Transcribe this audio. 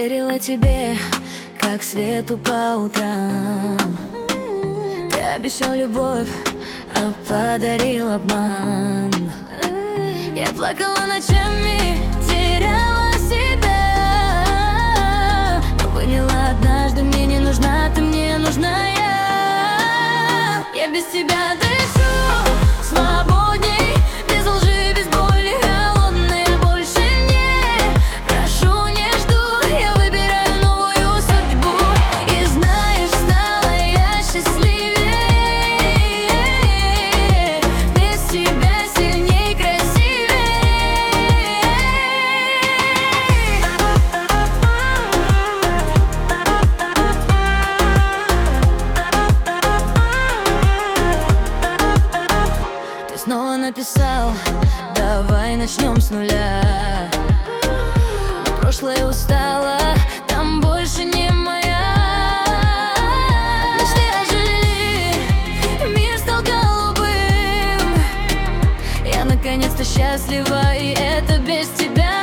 верила тебе, как свету по утрам. Ты обещал любовь, а подарил обман. Я плакала ночами, теряла себя, но поняла однажды: мне не нужна ты, мне нужна я. Я без тебя дышу свободней, без лжи, без боли, холодной больше не прошу, не жду. Я выбираю новую судьбу, и знаешь, стала я счастливее. Без тебя сильней, красивее. Ты снова написал: давай начнем с нуля. Но прошлое устало, там больше не моя. Мечты ожили, мир стал голубым. Я наконец-то счастлива, и это без тебя.